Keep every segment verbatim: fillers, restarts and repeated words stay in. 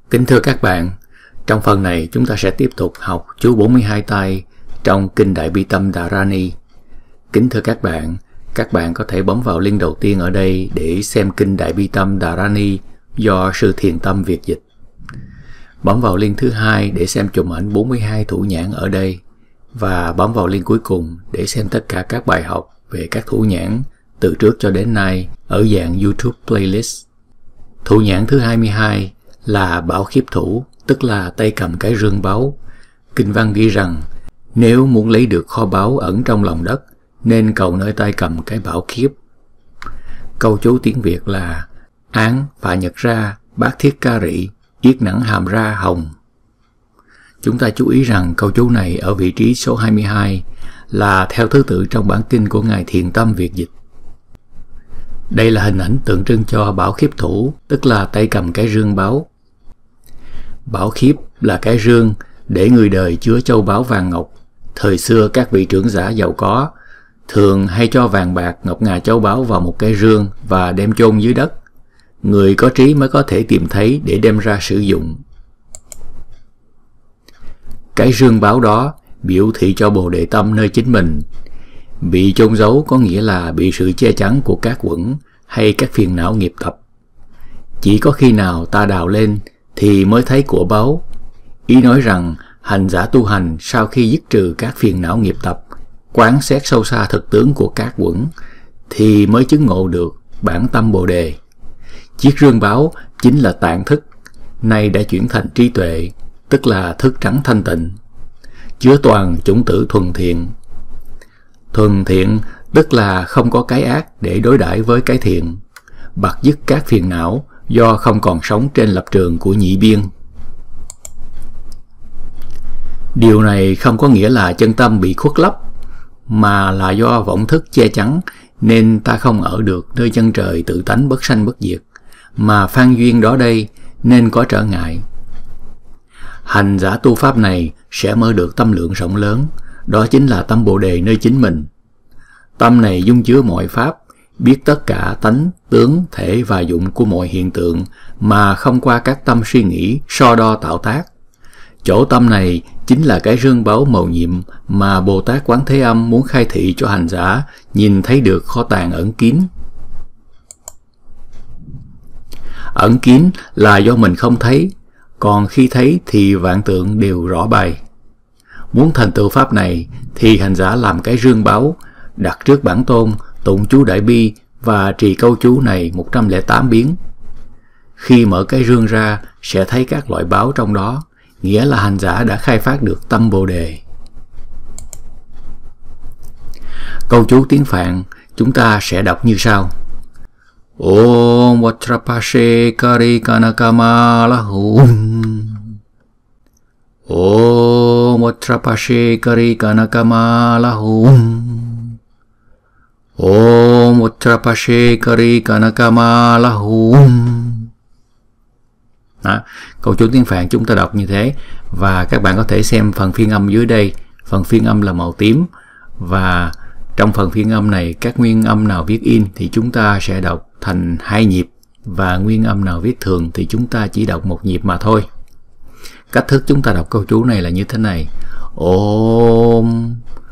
Kính thưa các bạn, trong phần này chúng ta sẽ tiếp tục học chú bốn mươi hai tay trong Kinh Đại Bi Tâm Dharani. Kính thưa các bạn, các bạn có thể bấm vào link đầu tiên ở đây để xem Kinh Đại Bi Tâm Dharani do Sư Thiền Tâm Việt dịch. Bấm vào link thứ hai để xem chùm ảnh bốn mươi hai thủ nhãn ở đây. Và bấm vào link cuối cùng để xem tất cả các bài học về các thủ nhãn từ trước cho đến nay ở dạng YouTube playlist. Thủ nhãn thứ hai mươi hai là bảo khiếp thủ, tức là tay cầm cái rương báu. Kinh văn ghi rằng, nếu muốn lấy được kho báu ẩn trong lòng đất, nên cầu nơi tay cầm cái bảo khiếp. Câu chú tiếng Việt là, án phạ nhật ra, bát thiết ca rị, yết nẵng hàm ra hồng. Chúng ta chú ý rằng câu chú này ở vị trí số hai mươi hai là theo thứ tự trong bản kinh của Ngài Thiền Tâm Việt dịch. Đây là hình ảnh tượng trưng cho bảo khiếp thủ, tức là tay cầm cái rương báu. Bảo khiếp là cái rương để người đời chứa châu báu vàng ngọc. Thời xưa các vị trưởng giả giàu có thường hay cho vàng bạc ngọc ngà châu báu vào một cái rương và đem chôn dưới đất. Người có trí mới có thể tìm thấy để đem ra sử dụng. Cái rương báu đó biểu thị cho Bồ Đề Tâm nơi chính mình. Bị chôn giấu có nghĩa là bị sự che chắn của các uẩn hay các phiền não nghiệp tập. Chỉ có khi nào ta đào lên thì mới thấy của báu. Ý nói rằng hành giả tu hành sau khi dứt trừ các phiền não nghiệp tập, quán xét sâu xa thực tướng của các uẩn, thì mới chứng ngộ được bản tâm Bồ Đề. Chiếc rương báu chính là tạng thức, nay đã chuyển thành trí tuệ, tức là thức trắng thanh tịnh, chứa toàn chủng tử thuần thiện. Thuần thiện tức là không có cái ác để đối đãi với cái thiện, bặt dứt các phiền não do không còn sống trên lập trường của nhị biên. Điều này không có nghĩa là chân tâm bị khuất lấp, mà là do vọng thức che chắn nên ta không ở được nơi chân trời tự tánh bất sanh bất diệt, mà phan duyên đó đây nên có trở ngại. Hành giả tu pháp này sẽ mơ được tâm lượng rộng lớn, đó chính là tâm Bồ Đề nơi chính mình. Tâm này dung chứa mọi pháp, biết tất cả tánh, tướng, thể và dụng của mọi hiện tượng mà không qua các tâm suy nghĩ, so đo tạo tác. Chỗ tâm này chính là cái rương báu màu nhiệm mà Bồ Tát Quán Thế Âm muốn khai thị cho hành giả nhìn thấy được kho tàng ẩn kín. Ẩn kín là do mình không thấy, còn khi thấy thì vạn tượng đều rõ bày. Muốn thành tựu pháp này thì hành giả làm cái rương báu, đặt trước bản tôn, tụng chú Đại Bi và trì câu chú này một trăm lẻ tám biến. Khi mở cái rương ra sẽ thấy các loại báu trong đó, nghĩa là hành giả đã khai phát được tâm Bồ Đề. Câu chú tiếng Phạn chúng ta sẽ đọc như sau. Om Vajrapashe Kari Kanakama Lahum. Om Vajrapashe Kari Kanakama Lahum. Om Vajrapashe Kari Kanakama Lahum. Đó, câu chú tiếng Phạn chúng ta đọc như thế, và các bạn có thể xem phần phiên âm dưới đây. Phần phiên âm là màu tím, và trong phần phiên âm này các nguyên âm nào viết in thì chúng ta sẽ đọc thành hai nhịp, và nguyên âm nào viết thường thì chúng ta chỉ đọc một nhịp mà thôi. Cách thức chúng ta đọc câu chú này là như thế này. Om,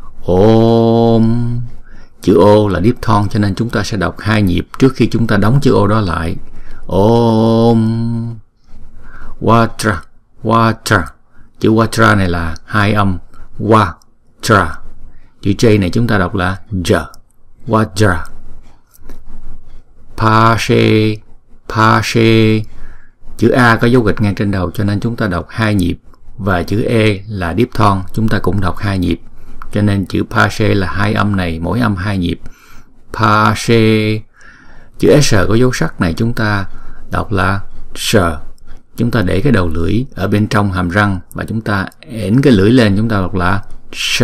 Om. Chữ O là diphthong cho nên chúng ta sẽ đọc hai nhịp trước khi chúng ta đóng chữ O đó lại. Om. Vajra, Vajra. Chữ Vajra này là hai âm. Vajra. Chữ J này chúng ta đọc là J. Vajra. Pashe, Pashe. Chữ A có dấu gạch ngang trên đầu cho nên chúng ta đọc hai nhịp, và chữ E là diphthong, chúng ta cũng đọc hai nhịp. Cho nên chữ Pashe là hai âm này, mỗi âm hai nhịp. Pashe. Chữ S có dấu sắc này chúng ta đọc là S. Chúng ta để cái đầu lưỡi ở bên trong hàm răng và chúng ta ẻn cái lưỡi lên, chúng ta đọc là S.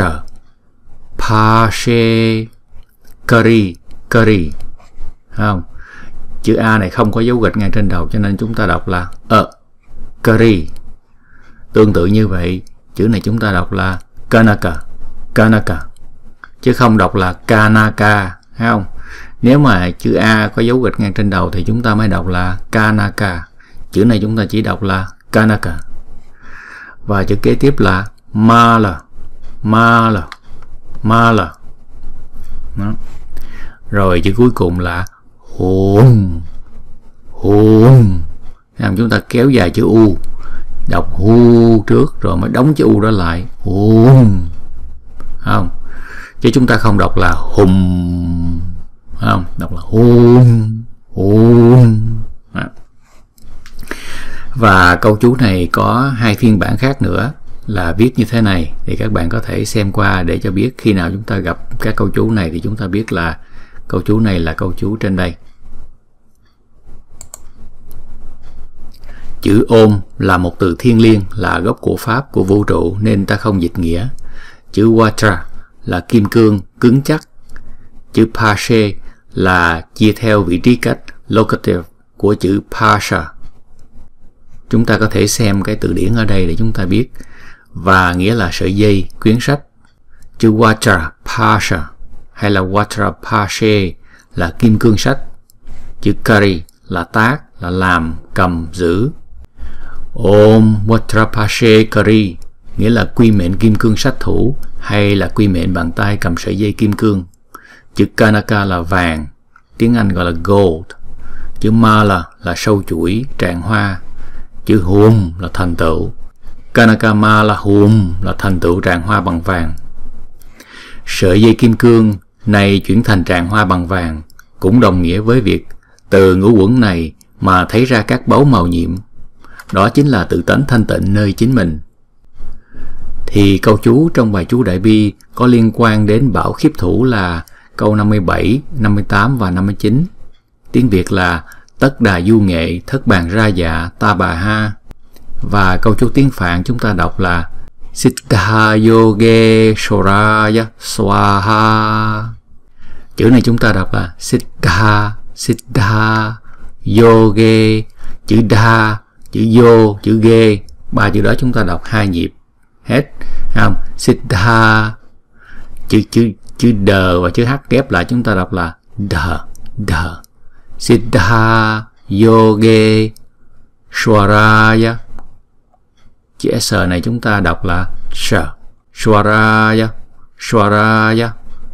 Pashe. Kari, Kari. Không? Chữ A này không có dấu gạch ngang trên đầu cho nên chúng ta đọc là ơ. Kari. Tương tự như vậy, chữ này chúng ta đọc là Kanaka, Kanaka, chứ không đọc là Kanaka, thấy không? Nếu mà chữ A có dấu gạch ngang trên đầu thì chúng ta mới đọc là Kanaka. Chữ này chúng ta chỉ đọc là Kanaka. Và chữ kế tiếp là Mala, Mala, Mala. Đó. Rồi chữ cuối cùng là Hum, Hum. Chúng ta kéo dài chữ U, đọc hu trước rồi mới đóng chữ U đó lại. Hum. Không? Chứ chúng ta không đọc là hum. Không? Đọc là hum, hum. Đó. Và câu chú này có hai phiên bản khác nữa là viết như thế này, thì các bạn có thể xem qua để cho biết khi nào chúng ta gặp các câu chú này thì chúng ta biết là câu chú này là câu chú trên đây. Chữ ôm là một từ thiêng liêng, là gốc của pháp của vũ trụ nên ta không dịch nghĩa. Chữ Vajra là kim cương, cứng chắc. Chữ Pashe là chia theo vị trí cách locative của chữ Pasha. Chúng ta có thể xem cái từ điển ở đây để chúng ta biết. Và nghĩa là sợi dây, quyển sách. Chữ Vajra Pasha hay là Vajra Pashe là kim cương sách. Chữ Kari là tác, là làm, cầm, giữ. Om Vajra Pashe Kari nghĩa là quy mệnh kim cương sách thủ hay là quy mệnh bàn tay cầm sợi dây kim cương. Chữ Kanaka là vàng, tiếng Anh gọi là gold. Chữ Mala là sâu chuỗi, tràng hoa. Chữ Hum là thành tựu. Kanaka Mala Hum là thành tựu tràng hoa bằng vàng. Sợi dây kim cương này chuyển thành tràng hoa bằng vàng cũng đồng nghĩa với việc từ ngũ uẩn này mà thấy ra các báu màu nhiệm. Đó chính là tự tánh thanh tịnh nơi chính mình. Thì câu chú trong bài chú Đại Bi có liên quan đến bảo khiếp thủ là câu năm mươi bảy, năm mươi tám và năm mươi chín. Tiếng Việt là tất đà du nghệ, thất bàn ra dạ, ta bà ha. Và câu chú tiếng Phạn chúng ta đọc là Siddha yoge shoraya swaha. Chữ này chúng ta đọc là Siddha, Siddha, yoge, chữ đa, chữ vô, chữ ghê. Ba chữ đó chúng ta đọc hai nhịp hết, không? Siddha, chữ chữ chữ đờ và chữ h ghép lại chúng ta đọc là đờ, đờ. Siddha yoge swaraya. Chữ s này chúng ta đọc là sh, swaraya, swaraya,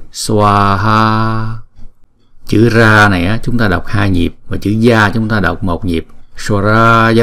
swaha. Chữ ra này á, chúng ta đọc hai nhịp và chữ ya chúng ta đọc một nhịp, swaraya.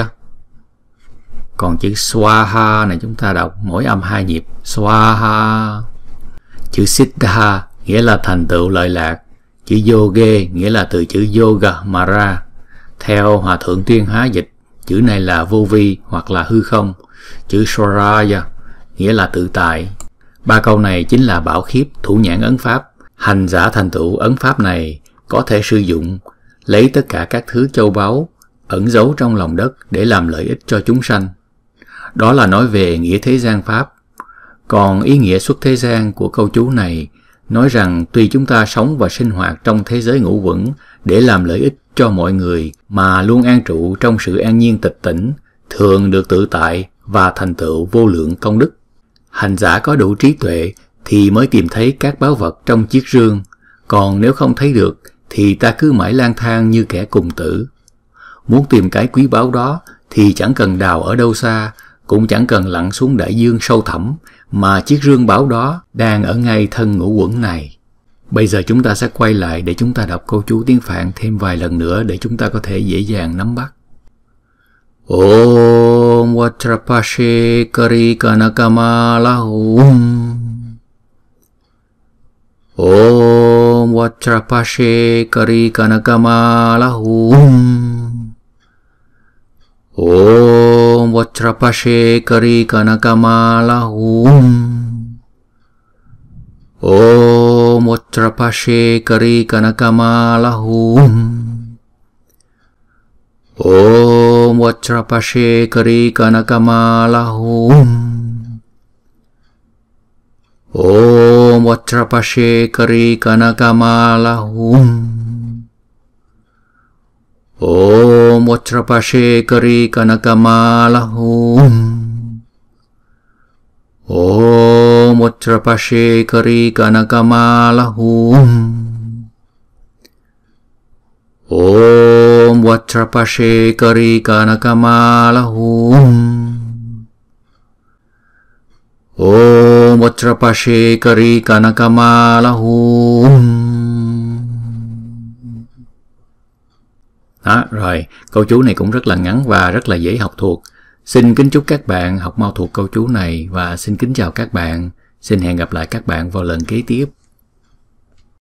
Còn chữ swaha này chúng ta đọc mỗi âm hai nhịp, swaha. Chữ siddha nghĩa là thành tựu lợi lạc. Chữ yoge nghĩa là từ chữ yoga mà ra. Theo Hòa Thượng Tuyên Hóa dịch, chữ này là vô vi hoặc là hư không. Chữ swaraya nghĩa là tự tại. Ba câu này chính là bảo khiếp thủ nhãn ấn pháp. Hành giả thành tựu ấn pháp này có thể sử dụng lấy tất cả các thứ châu báu ẩn giấu trong lòng đất để làm lợi ích cho chúng sanh. Đó là nói về nghĩa thế gian pháp. Còn ý nghĩa xuất thế gian của câu chú này nói rằng tuy chúng ta sống và sinh hoạt trong thế giới ngũ uẩn để làm lợi ích cho mọi người mà luôn an trụ trong sự an nhiên tịch tỉnh, thường được tự tại và thành tựu vô lượng công đức. Hành giả có đủ trí tuệ thì mới tìm thấy các báu vật trong chiếc rương, còn nếu không thấy được thì ta cứ mãi lang thang như kẻ cùng tử. Muốn tìm cái quý báu đó thì chẳng cần đào ở đâu xa, cũng chẳng cần lặn xuống đại dương sâu thẳm, mà chiếc rương báu đó đang ở ngay thân ngũ uẩn này. Bây giờ chúng ta sẽ quay lại để chúng ta đọc câu chú tiếng Phạn thêm vài lần nữa để chúng ta có thể dễ dàng nắm bắt. Om Vajra Pashe Kari Kanakama Hum. Om Vajra Pashe Kari Kanakama Hum. Om Vajra Pashe Kari Kanakama Hum. Om Vajra Pashe Kari Kanakama Hum. Om Vajra Pashe Kari Kanakama Hum. Om Vajra Pashe Kari Kanakama Hum. Om Vajra Pashe Kari Kanakama Hum. Om Vajra Pashe Kari Kanakama Hum. Om Om Vajrapashe Kari Kanakamalahum. Om Vajrapashe Kari Kanakamalahum. Đó, rồi, câu chú này cũng rất là ngắn và rất là dễ học thuộc. Xin kính chúc các bạn học mau thuộc câu chú này và xin kính chào các bạn. Xin hẹn gặp lại các bạn vào lần kế tiếp.